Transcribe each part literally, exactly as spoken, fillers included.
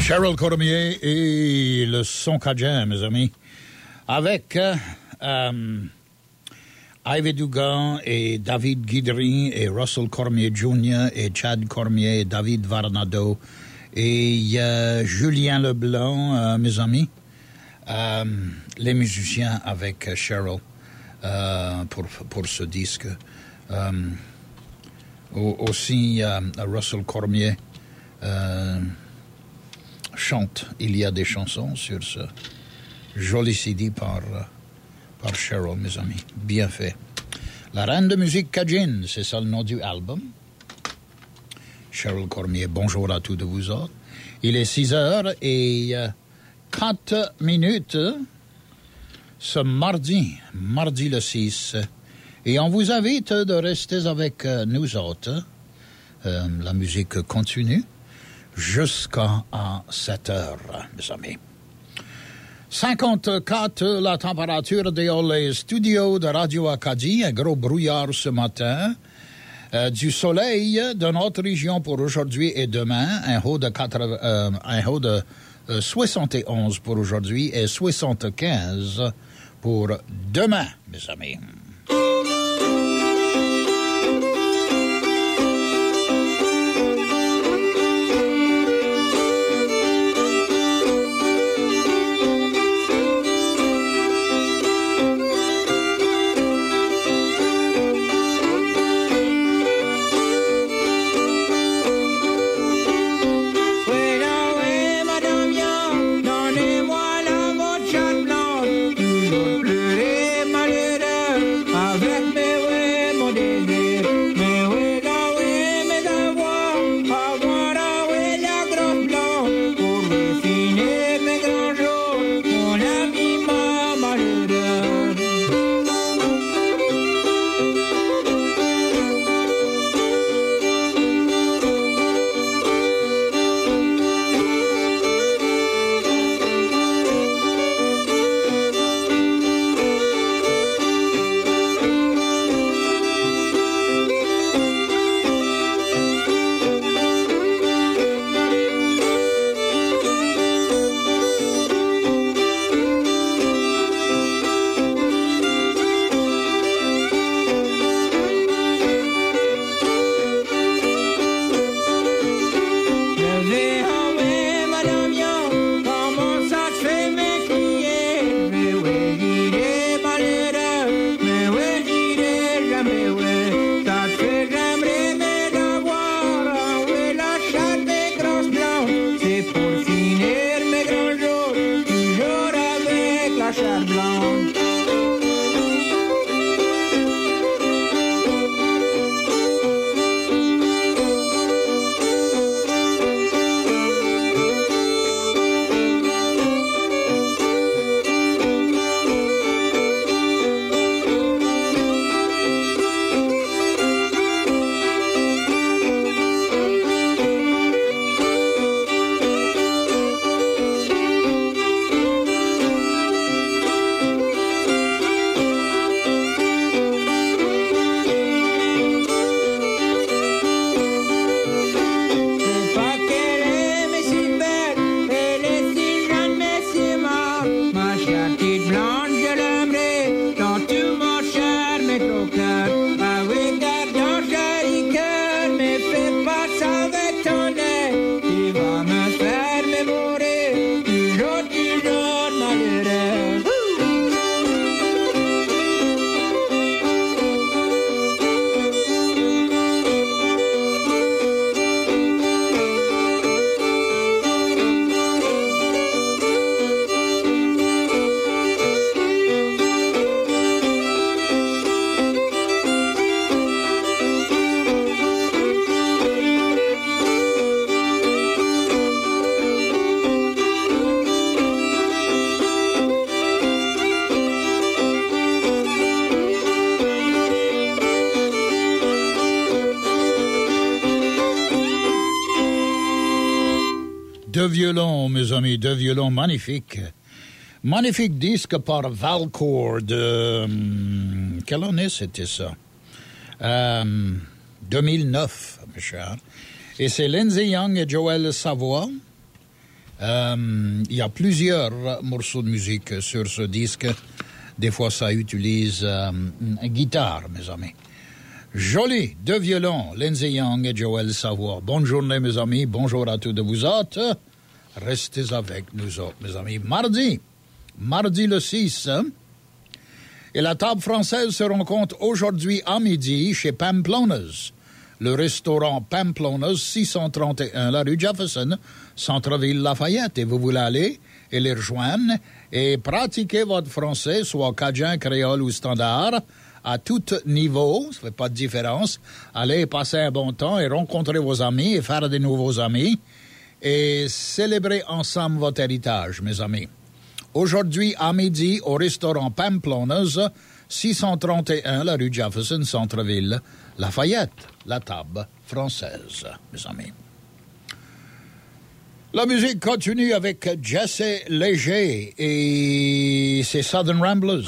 Cheryl Cormier et le son cajun, mes amis, avec euh, euh, Ivy Dugan et David Guidry et Russell Cormier junior et Chad Cormier et David Varnado et euh, Julien Leblanc, euh, mes amis, euh, les musiciens avec Cheryl euh, pour, pour ce disque. Euh, aussi, euh, Russell Cormier euh, chante. Il y a des chansons sur ce joli C D par, par Cheryl, mes amis. Bien fait. La reine de musique cajun, c'est ça le nom du album. Cheryl Cormier, bonjour à tous de vous autres. Il est six heures et quatre minutes ce mardi, mardi le six. Et on vous invite de rester avec nous autres. Euh, la musique continue jusqu'à sept heures, mes amis. cinquante-quatre, la température dans les studios de Radio Acadie. Un gros brouillard ce matin. Euh, du soleil de notre région pour aujourd'hui et demain. Un haut de, quatre, euh, un haut de euh, soixante et onze pour aujourd'hui et soixante-quinze pour demain, mes amis. Deux violons, mes amis, deux violons magnifiques. Magnifique disque par Valcourt de... Hum, quelle année c'était ça? Euh, deux mille neuf, mes chers. Et c'est Lindsay Young et Joël Savoie Euh, il y a plusieurs morceaux de musique sur ce disque. Des fois, ça utilise euh, une guitare, mes amis. Joli, deux violons, Lindsay Young et Joël Savoie. Bonne journée, mes amis. Bonjour à tous de vous autres. Restez avec nous autres, mes amis. Mardi, mardi le six, hein? Et la table française se rencontre aujourd'hui à midi chez Pamplona's. Le restaurant Pamplona's, six cent trente et un, la rue Jefferson, centre-ville Lafayette. Et vous voulez aller et les rejoindre et pratiquer votre français, soit cajun, créole ou standard, à tout niveau, ça ne fait pas de différence. Allez passer un bon temps et rencontrer vos amis et faire des nouveaux amis et célébrer ensemble votre héritage, mes amis. Aujourd'hui, à midi, au restaurant Pamplona's, six cent trente et un, la rue Jefferson, centre-ville, Lafayette, la table française, mes amis. La musique continue avec Jesse Léger et ses Southern Ramblers.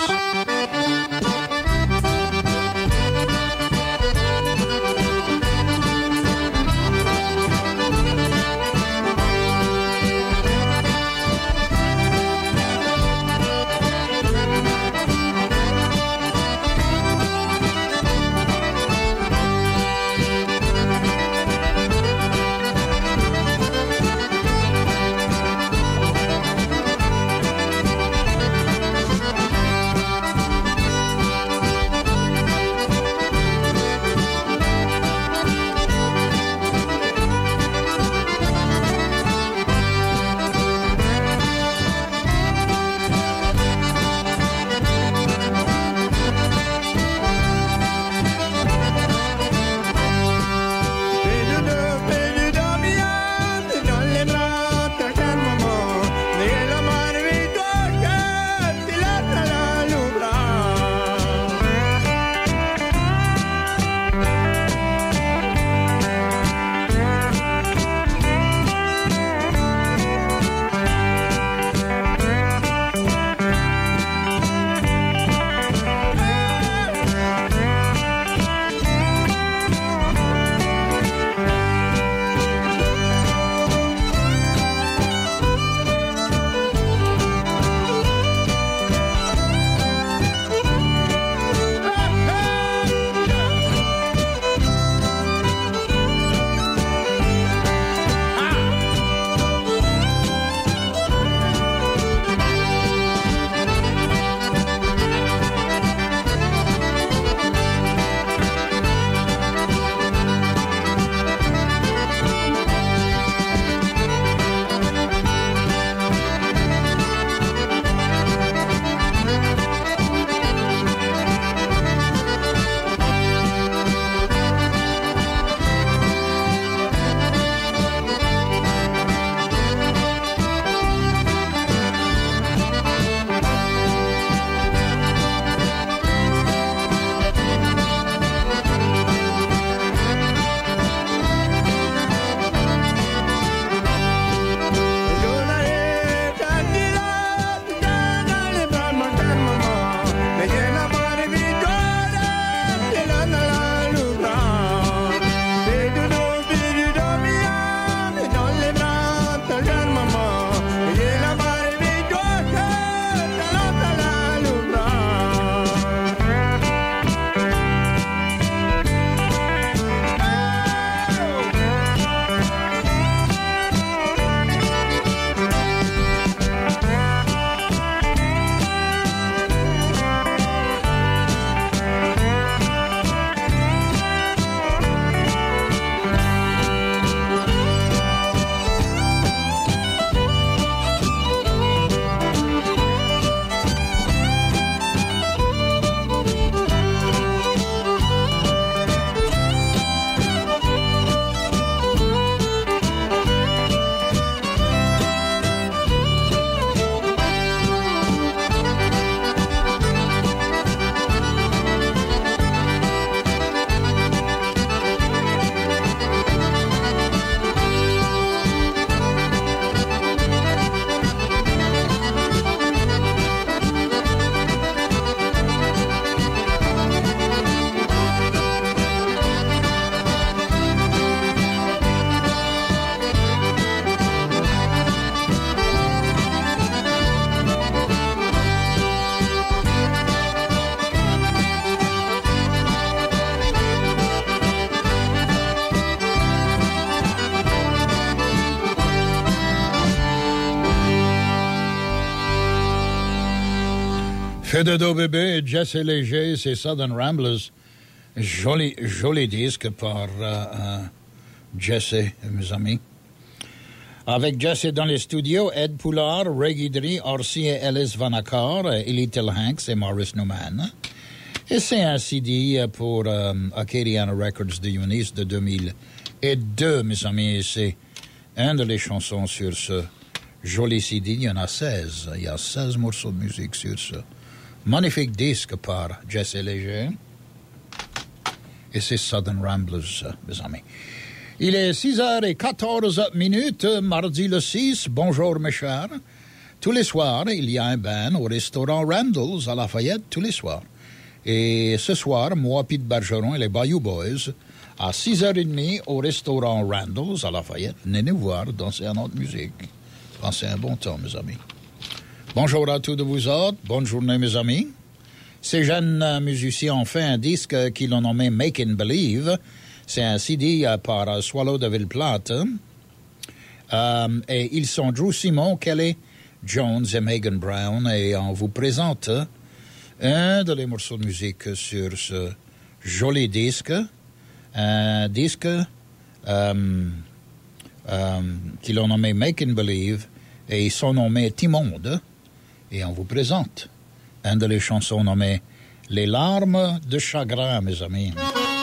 Feu de dos bébé, Jesse Léger, c'est Southern Ramblers. Joli, joli disque par euh, euh, Jesse, mes amis. Avec Jesse dans les studios, Ed Poulard, Ray Guidry, Orsi et Ellis Vanakkar, Little Hanks et Maurice Newman. Et c'est un C D pour euh, Acadiana Records de Eunice de deux mille deux, mes amis. Et c'est une de les chansons sur ce joli C D. Il y en a seize. Il y a seize morceaux de musique sur ce magnifique disque par Jesse Léger. Et c'est Southern Ramblers, mes amis. Il est six heures quatorze minutes, mardi le six. Bonjour, mes chers. Tous les soirs, il y a un band au restaurant Randall's à Lafayette, tous les soirs. Et ce soir, moi, Pete Bergeron et les Bayou Boys, à six heures trente au restaurant Randall's à Lafayette. Venez nous voir, danser à notre musique. Passez un bon temps, mes amis. Bonjour à tous de vous autres. Bonne journée, mes amis. Ces jeunes euh, musiciens ont fait un disque qu'ils ont nommé Making Believe. C'est un C D euh, par euh, Swallow de Ville-Plate. Euh, et ils sont Drew Simon, Kelly Jones et Megan Brown. Et on vous présente un de les morceaux de musique sur ce joli disque. Un disque euh, euh, qu'ils ont nommé Making Believe. Et ils sont nommés Timonde. Et on vous présente une de les chansons nommées Les larmes de chagrin, mes amis.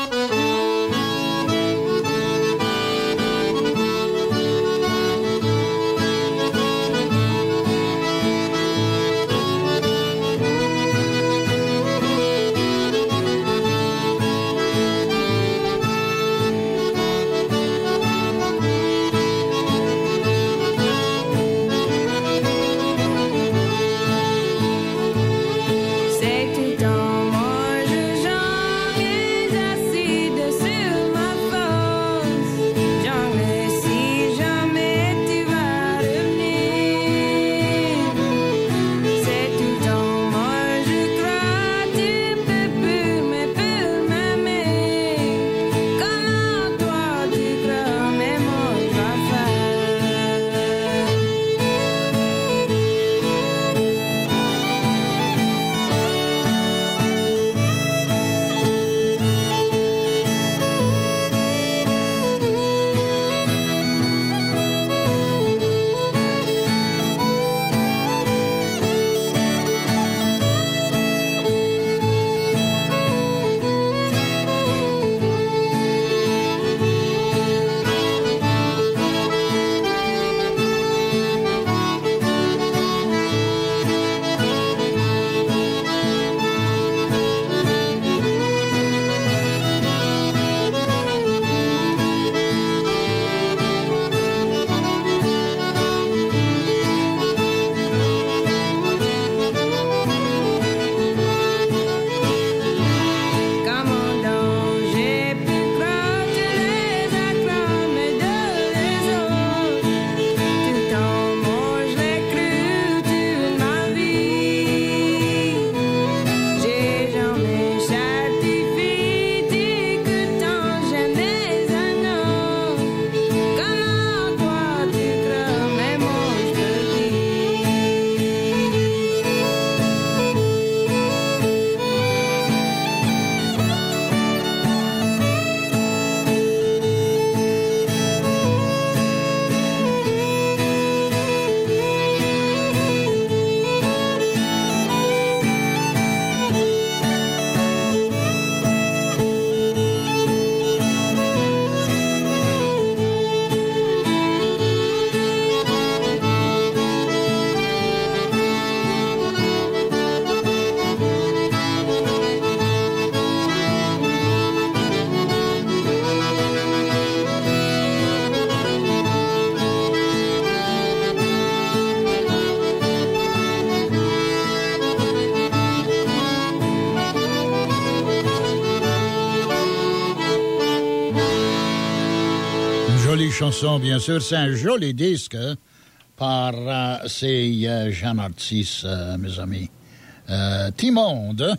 Chanson, bien sûr, c'est un joli disque hein, par euh, ces euh, jeunes artistes, euh, mes amis. Euh, Timonde,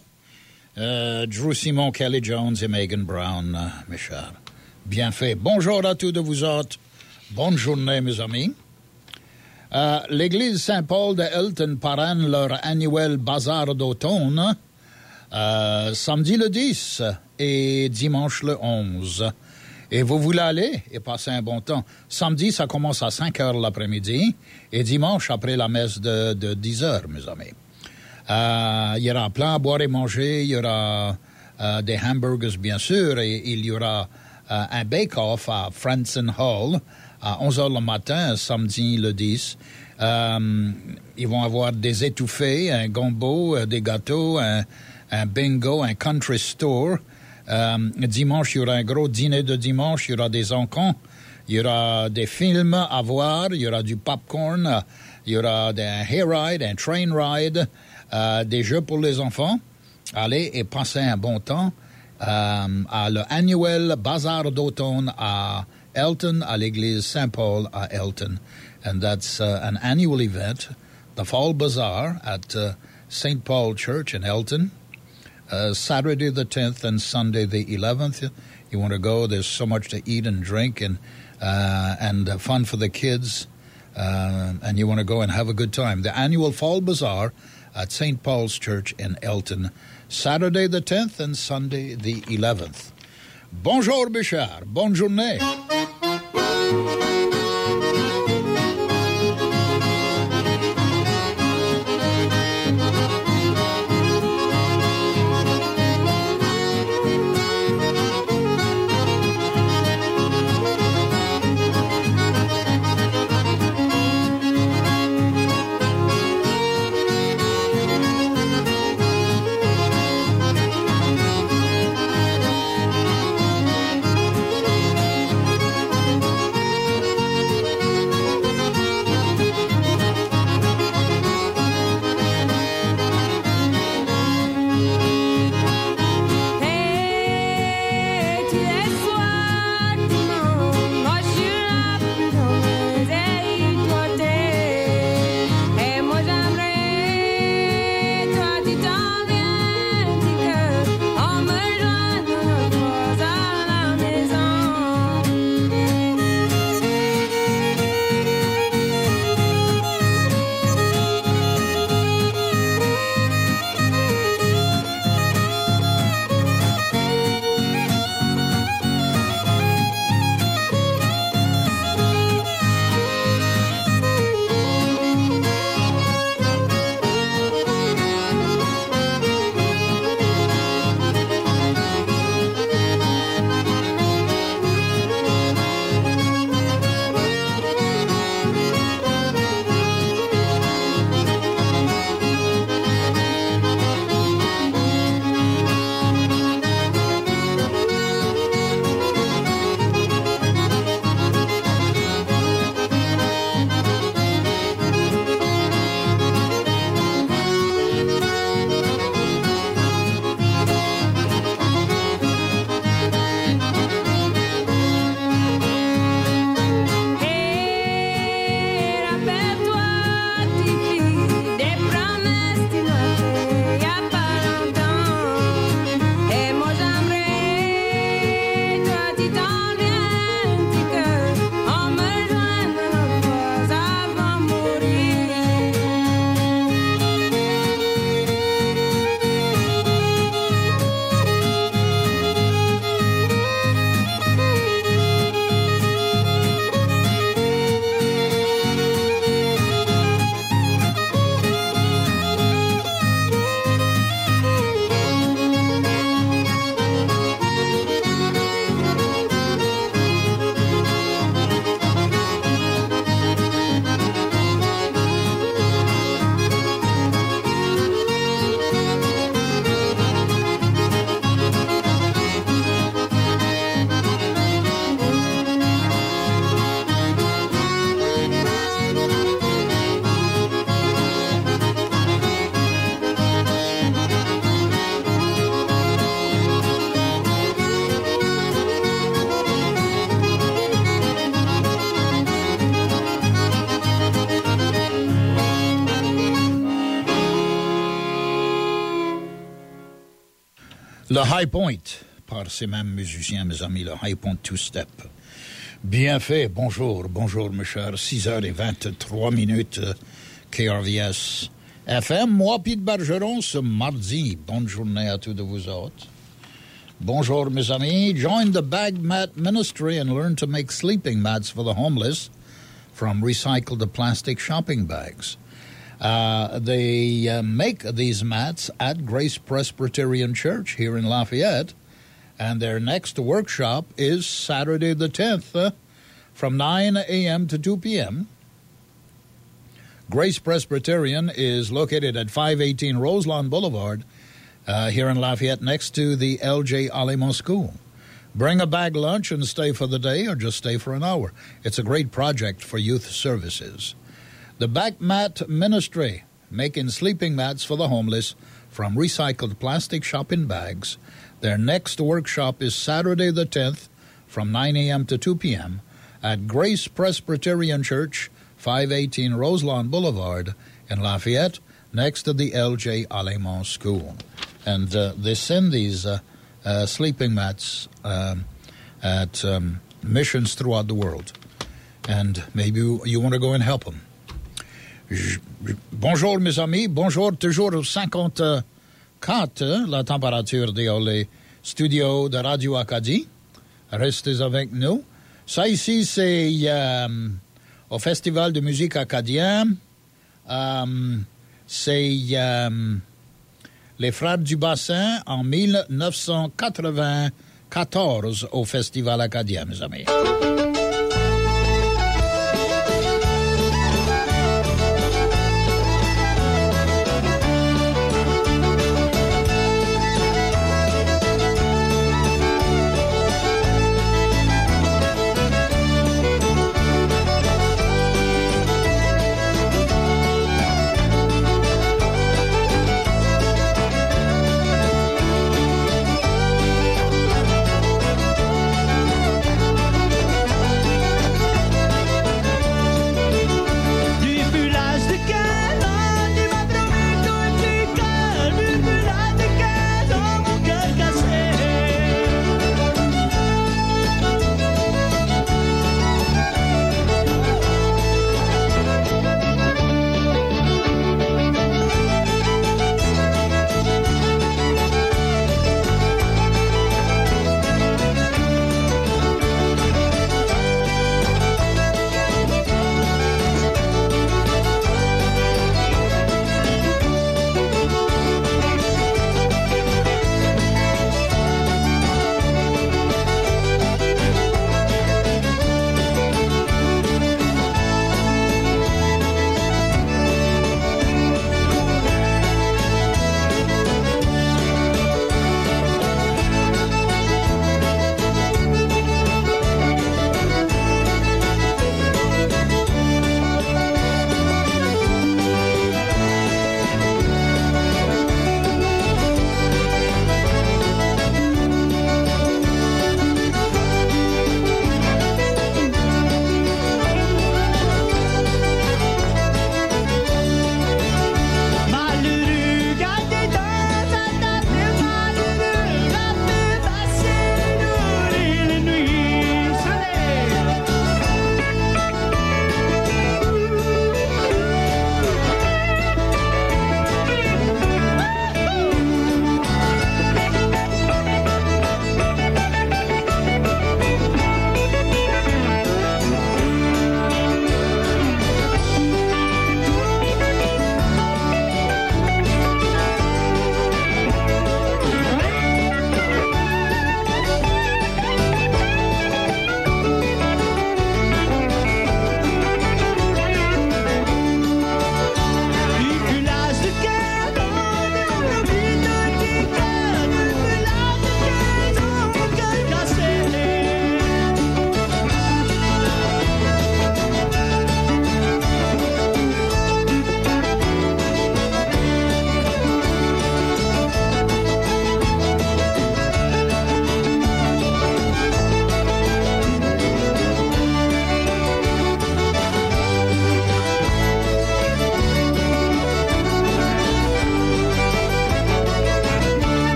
euh, Drew Simon, Kelly Jones et Megan Brown, euh, mes chers. Bien fait. Bonjour à tous de vous autres. Bonne journée, mes amis. Euh, l'église Saint-Paul de Elton parraine leur annuel bazar d'automne euh, samedi le dix et dimanche le onze. Et vous voulez aller et passer un bon temps. Samedi, ça commence à cinq heures l'après-midi et dimanche après la messe de, de dix heures, mes amis. Euh, il y aura plein à boire et manger, il y aura euh, des hamburgers bien sûr et il y aura euh, un bake-off à Franson Hall à onze heures le matin, samedi le dix. Euh, ils vont avoir des étouffés, un gombo, euh, des gâteaux, un, un bingo, un country store. Euh, dimanche, il y aura un gros dîner de dimanche, il y aura des encans, il y aura des films à voir, il y aura du popcorn, il y aura des, un hair ride, un train ride, euh, des jeux pour les enfants. Allez et passez un bon temps euh, à l'annuel bazar d'automne à Elton, à l'église Saint-Paul à Elton. And that's uh, an annual event, the Fall Bazaar at uh, Saint Paul Church in Elton, uh, Saturday the tenth and Sunday the eleventh. You want to go, there's so much to eat and drink and, uh, and uh, fun for the kids, uh, and you want to go and have a good time. The annual Fall Bazaar at Saint Paul's Church in Elton, Saturday the tenth and Sunday the eleventh. Bonjour, Bichard. Bonne journée. Le High Point, par ces mêmes musiciens, mes amis, le High Point Two-Step. Bien fait. Bonjour, bonjour, mes chers. six heures vingt-trois minutes, K R V S F M. Moi, Pete Bergeron, ce mardi. Bonne journée à tous de vous autres. Bonjour, mes amis. Join the Bag Mat Ministry and learn to make sleeping mats for the homeless from recycled plastic shopping bags. Uh, they uh, make these mats at Grace Presbyterian Church here in Lafayette. And their next workshop is Saturday the tenth uh, from nine a.m. to two p.m. Grace Presbyterian is located at five eighteen Roselawn Boulevard uh, here in Lafayette next to the L J Alemo School. Bring a bag lunch and stay for the day or just stay for an hour. It's a great project for youth services. The Back Mat Ministry, making sleeping mats for the homeless from recycled plastic shopping bags. Their next workshop is Saturday the tenth from nine a.m. to two p.m. at Grace Presbyterian Church, five eighteen Roselawn Boulevard in Lafayette, next to the L J Alemo School. And uh, they send these uh, uh, sleeping mats um, at um, missions throughout the world. And maybe you, you want to go and help them. Bonjour, mes amis. Bonjour, toujours cinquante... quatre, la température dans les studios de Radio Acadie. Restez avec nous. Ça ici, c'est euh, au Festival de musique acadien. Euh, c'est euh, les Frères du Bassin en mille neuf cent quatre-vingt-quatorze au Festival acadien, mes amis.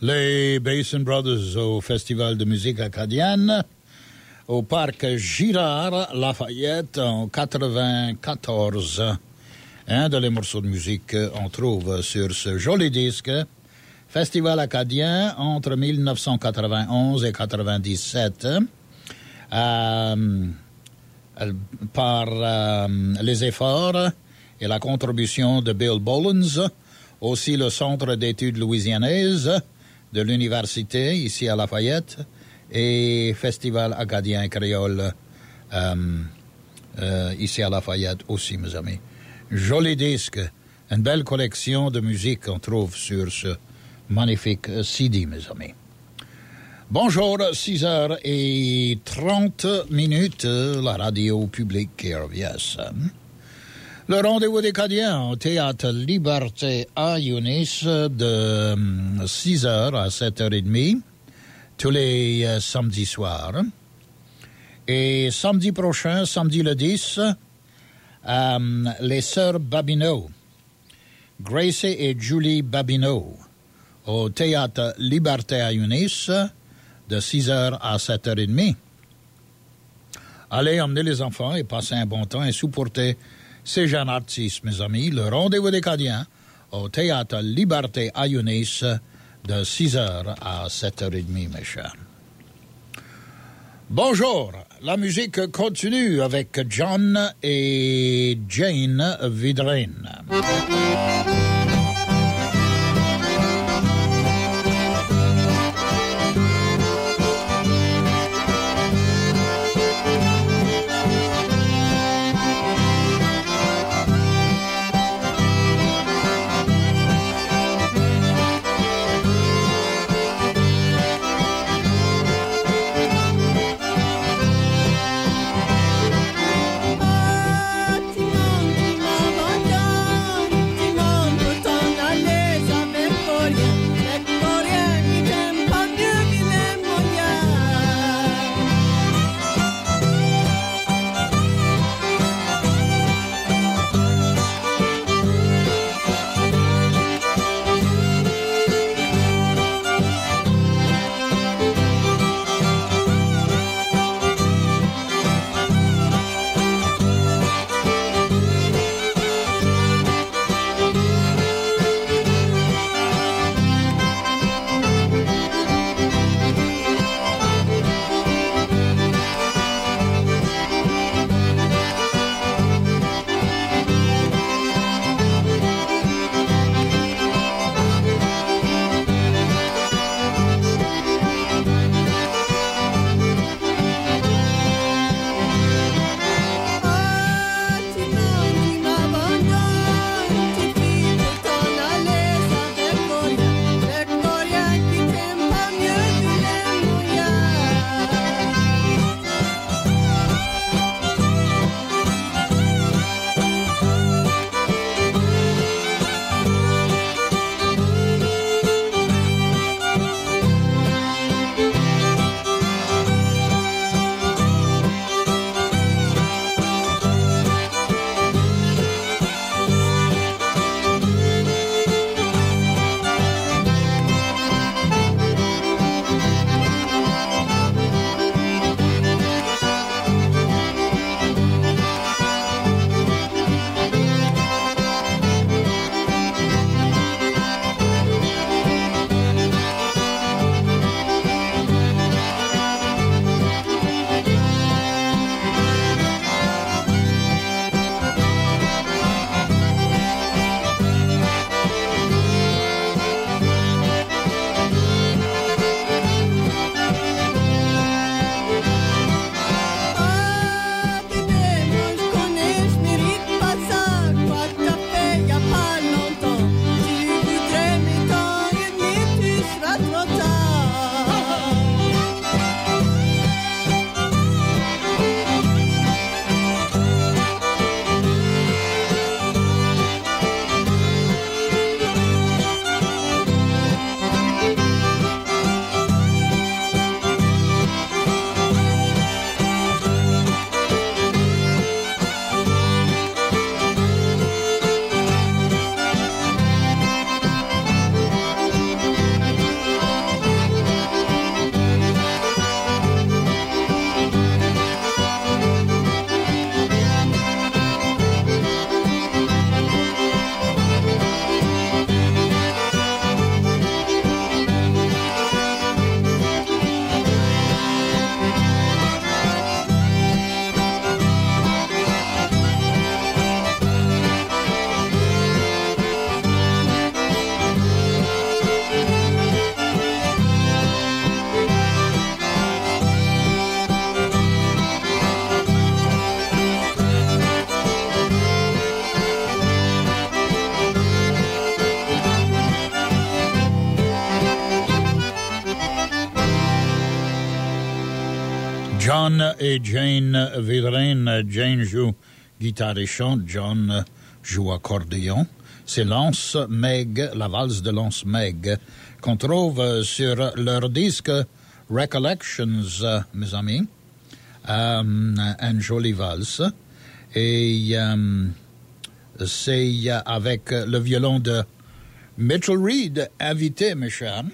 Les Basin Brothers au Festival de musique acadienne au parc Girard Lafayette en quatre-vingt-quatorze. Un de les morceaux de musique on trouve sur ce joli disque Festival acadien entre mille neuf cent quatre-vingt-onze et quatre-vingt-dix-sept euh, par euh, les efforts et la contribution de Bill Bollins, aussi le Centre d'études louisianaises de l'université ici à Lafayette et Festival acadien créole euh, euh, ici à Lafayette aussi, mes amis. Joli disque, une belle collection de musique qu'on trouve sur ce magnifique C D, mes amis. Bonjour, six heures trente minutes, la radio publique K R V S. Le rendez-vous des Acadiens au Théâtre Liberté à Eunice de six heures à sept heures trente tous les euh, samedis soirs. Et samedi prochain, samedi le dix, euh, les sœurs Babineau, Gracie et Julie Babineau, au Théâtre Liberté à Eunice de six heures à sept heures trente. Allez emmener les enfants et passer un bon temps et supporter ces jeunes artistes, mes amis. Le rendez-vous des Acadiens au Théâtre Liberté à Eunice de six heures à sept heures trente, mes chers. Bonjour, la musique continue avec John et Jane Vidrine. Timon, Timon, John et Jane Vidrin. Jane joue guitare et chante, John joue accordéon. C'est Lance Meg, la valse de Lance Meg, qu'on trouve sur leur disque Recollections, mes amis. Um, une jolie valse. Et um, c'est avec le violon de Mitchell Reed, invité, mes chers.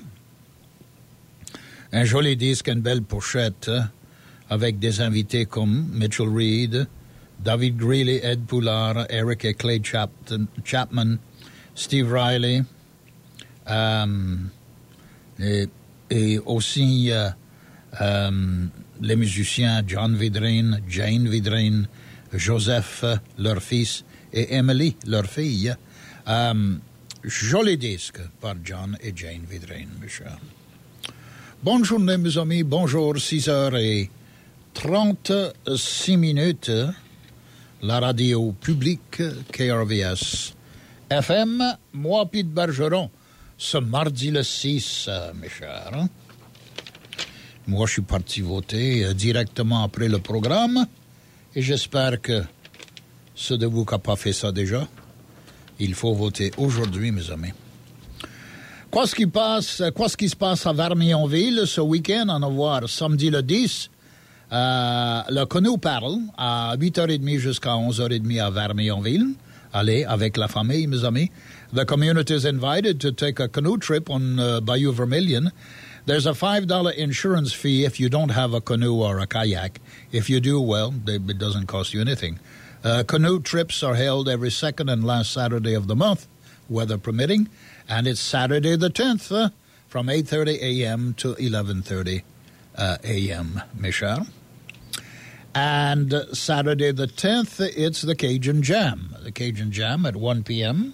Un joli disque, une belle pochette, avec des invités comme Mitchell Reed, David Greeley, Ed Poulard, Eric et Clay Chapton, Chapman, Steve Riley, um, et, et aussi uh, um, les musiciens John Vidrin, Jane Vidrin, Joseph, leur fils, et Emily, leur fille. Um, joli disque par John et Jane Vidrin, mes chers. Bonne journée, mes amis. Bonjour, six heures trente-six minutes. La radio publique K R V S F M, moi, Pete Bergeron, ce mardi le six, mes chers. Moi, je suis parti voter directement après le programme et j'espère que ceux de vous qui n'ont pas fait ça déjà, il faut voter aujourd'hui, mes amis. Quoi ce qui passe, quoi ce qui se passe à Vermionville ce week-end, on va voir samedi le dix, euh, le Canoe Paddle à huit heures trente jusqu'à onze heures trente à Vermionville. Allez, avec la famille, mes amis. The community is invited to take a canoe trip on uh, Bayou Vermilion. There's a five dollars insurance fee if you don't have a canoe or a kayak. If you do, well, they, it doesn't cost you anything. Uh, canoe trips are held every second and last Saturday of the month, weather permitting. And it's Saturday the tenth uh, from eight thirty a.m. to eleven thirty uh, a.m., mes chers. And uh, Saturday the tenth, it's the Cajun Jam. The Cajun Jam at one p.m.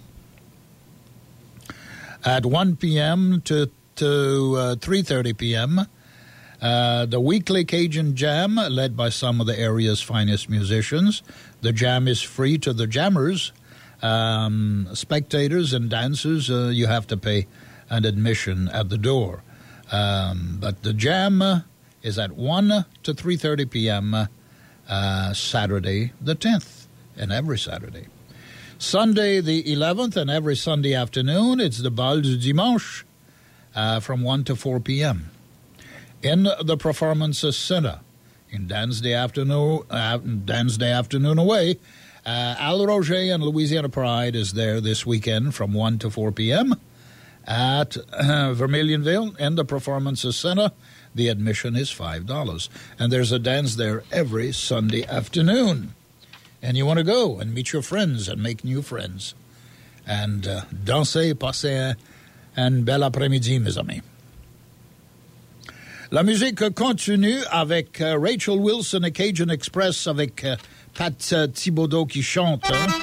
At one p.m. to, to uh, three thirty p.m., uh, the weekly Cajun Jam, led by some of the area's finest musicians. The jam is free to the jammers. Um, spectators and dancers, uh, you have to pay an admission at the door. Um, but the jam uh, is at one to three thirty p.m. Uh, Saturday the tenth, and every Saturday. Sunday the eleventh, and every Sunday afternoon, it's the Bal du Dimanche uh, from one to four p.m. in the Performances Center. In Dance Day Afternoon, uh, Dance Day Afternoon away, Uh, Al Roger and Louisiana Pride is there this weekend from one to four p.m. at uh, Vermilionville in the Performances Center. The admission is five dollars. And there's a dance there every Sunday afternoon. And you want to go and meet your friends and make new friends. And uh, danser, passer un bel après-midi, mes amis. La musique continue avec uh, Rachel Wilson et Cajun Express avec... Uh, Pat uh, Thibodeau qui chante. Hein?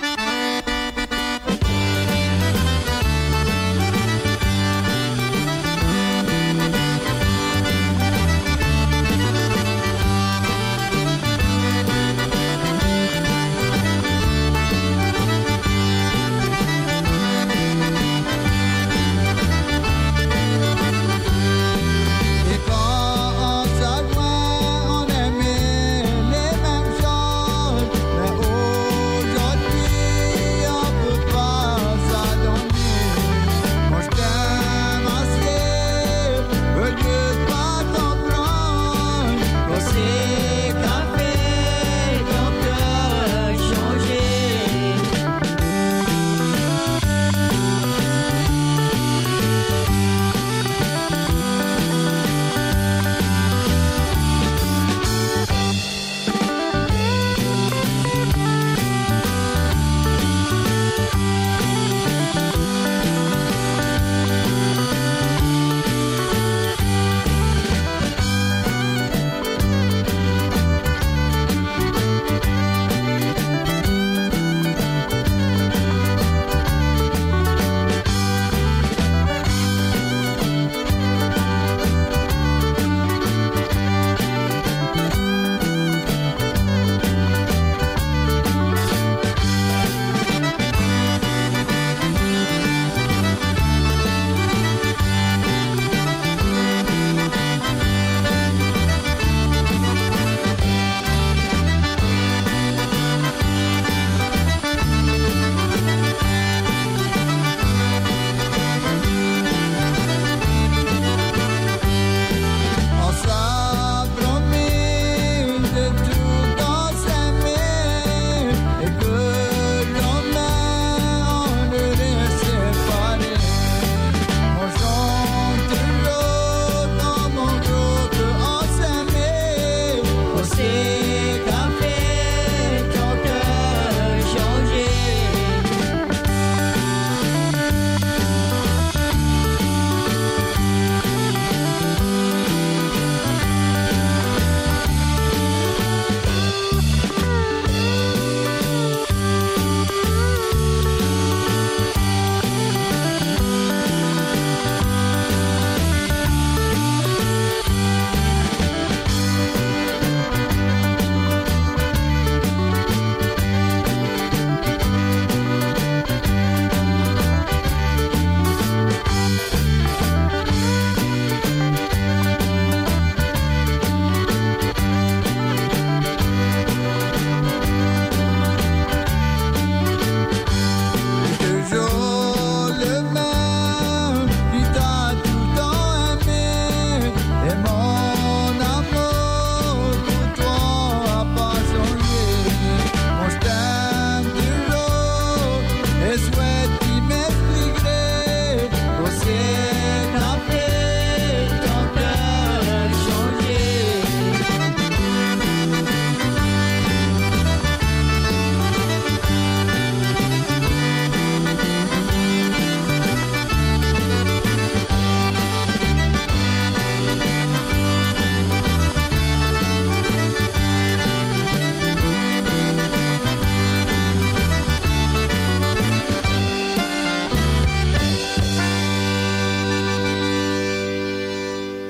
Aujourd'hui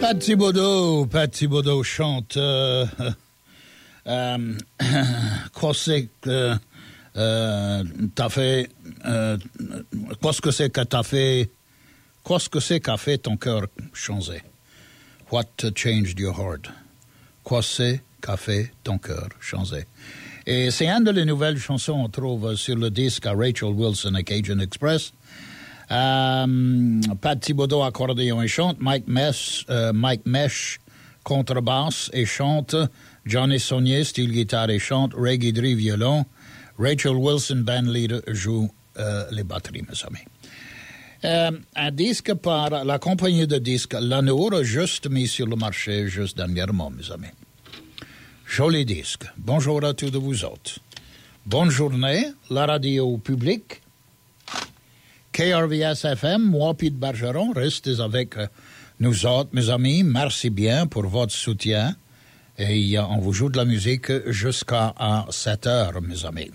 Pat Thibodeau, Pat Thibodeau chante euh, euh, quoi c'est que euh, t'as fait euh, quoi ce que c'est que t'as fait quoi ce que c'est qu'a fait ton cœur changer. What changed your heart? Quoi c'est qu'a fait ton cœur changer? Et c'est une des nouvelles chansons qu'on trouve sur le disque à Rachel Wilson et Cajun Express. Euh, Pat Thibodeau accordéon et chante, Mike Mesh, euh, Mike Mesh contrebasse et chante, Johnny Saunier style guitare et chante, Ray Guidry violon, Rachel Wilson band leader joue euh, les batteries, mes amis. Euh, un disque par la compagnie de disques Lanour, juste mis sur le marché juste dernièrement, mes amis. Joli disque. Bonjour à tous de vous autres. Bonne journée, la radio publique. K R V S F M, moi, Pete Bergeron, restez avec nous autres, mes amis. Merci bien pour votre soutien. Et on vous joue de la musique jusqu'à sept heures, mes amis.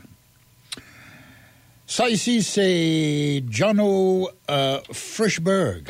Ça ici, c'est Jono euh, Frischberg.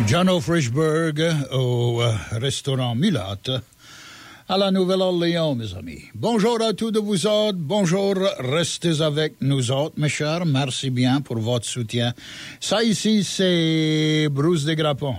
John Frischberg au euh, restaurant Mulâtre à la Nouvelle-Orléans, mes amis. Bonjour à tous de vous autres. Bonjour, restez avec nous autres, mes chers. Merci bien pour votre soutien. Ça ici, c'est Bruce de Grappon.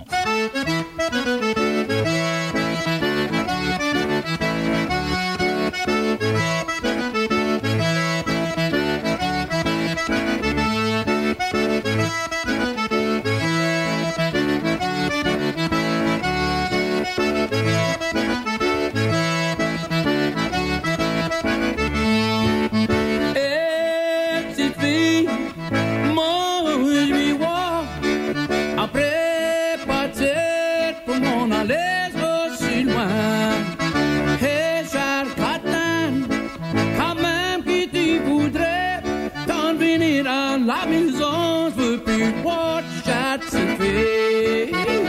La maison, je veux plus voir chat se fait.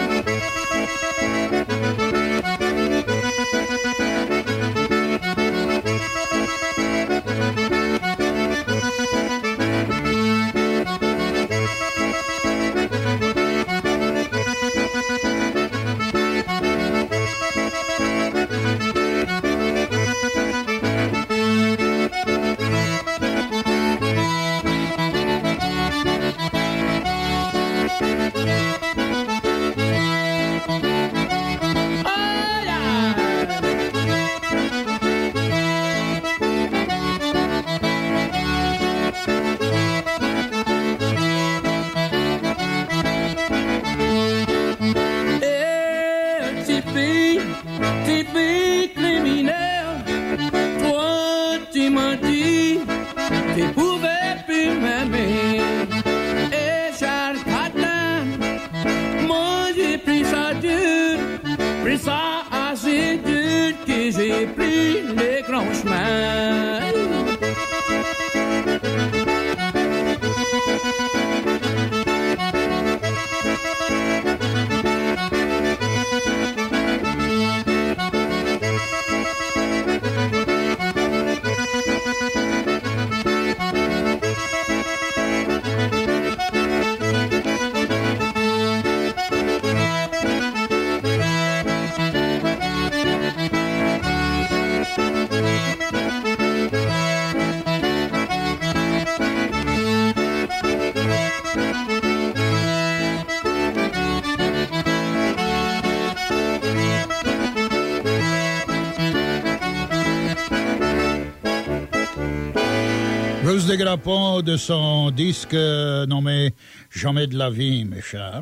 Bruce de Grappon de son disque nommé Jamais de la vie, mes chers.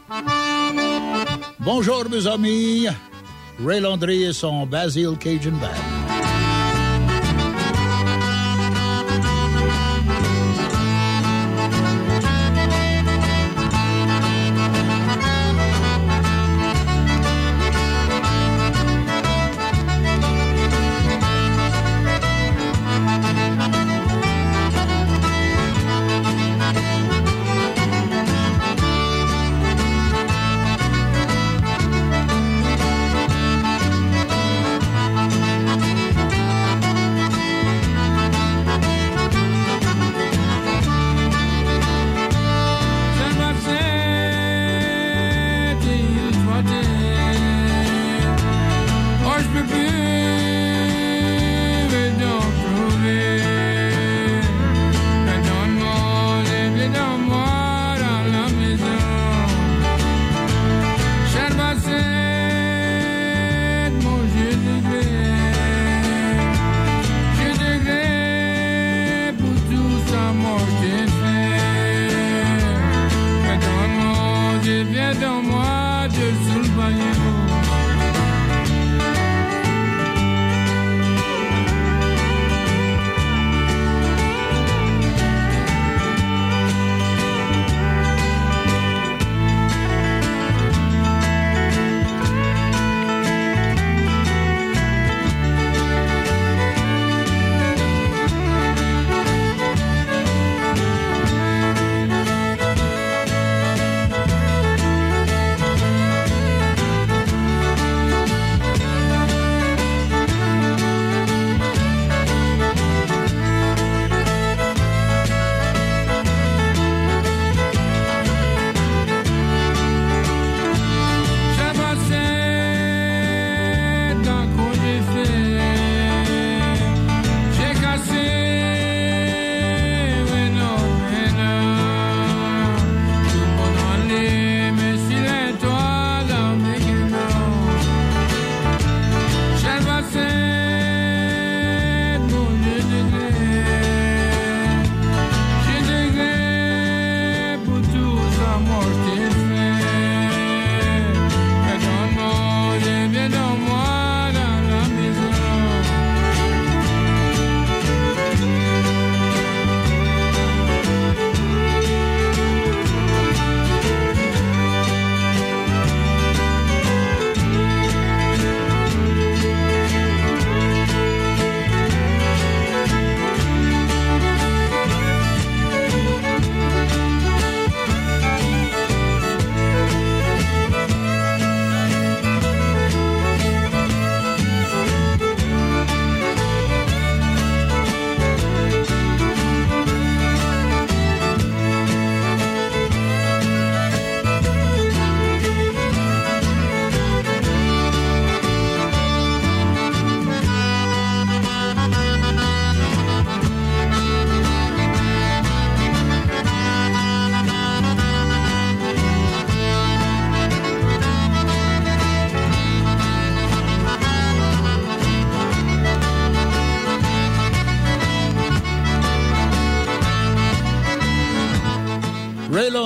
Bonjour, mes amis. Ray Landry et son Basil Cajun Band. Thank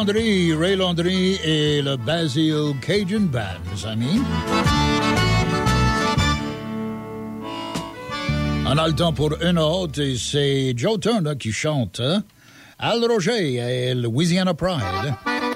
Landry, Ray Landry et le Basil Cajun Band, mes amis. On a le temps pour une autre et c'est Joe Turner qui chante hein? Al Roger et Louisiana Pride.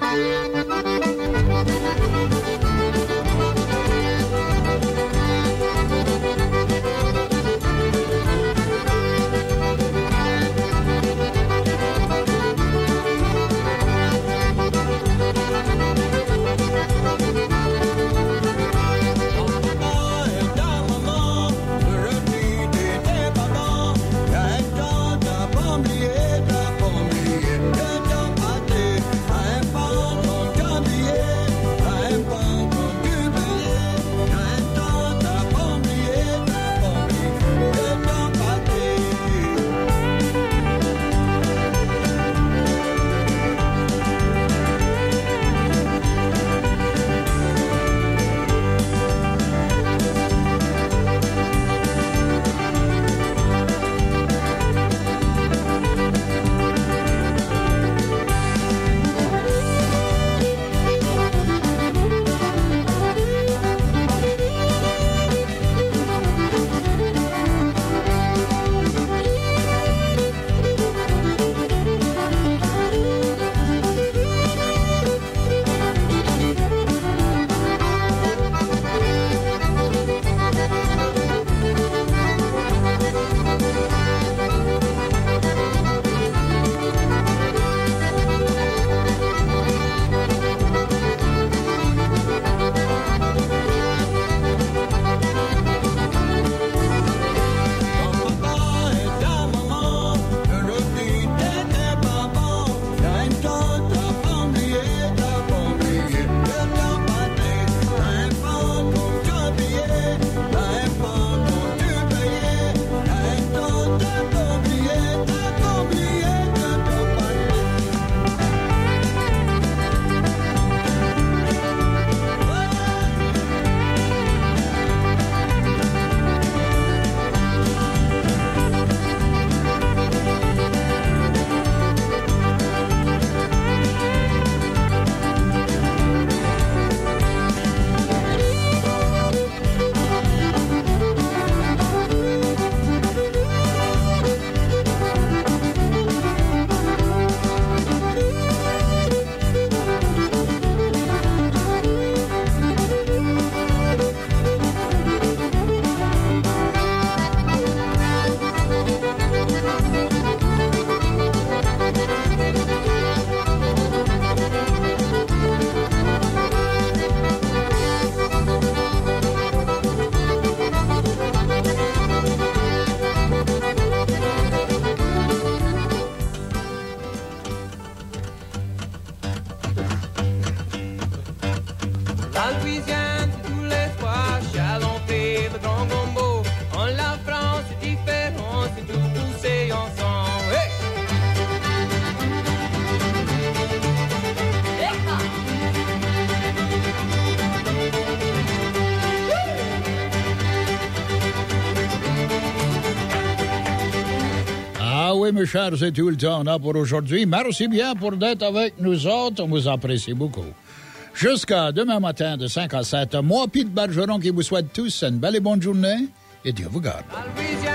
Mes chers, c'est tout le temps là pour aujourd'hui. Merci bien pour d'être avec nous autres. On vous apprécie beaucoup. Jusqu'à demain matin de cinq à sept, moi, Pete Bergeron, qui vous souhaite tous une belle et bonne journée. Et Dieu vous garde.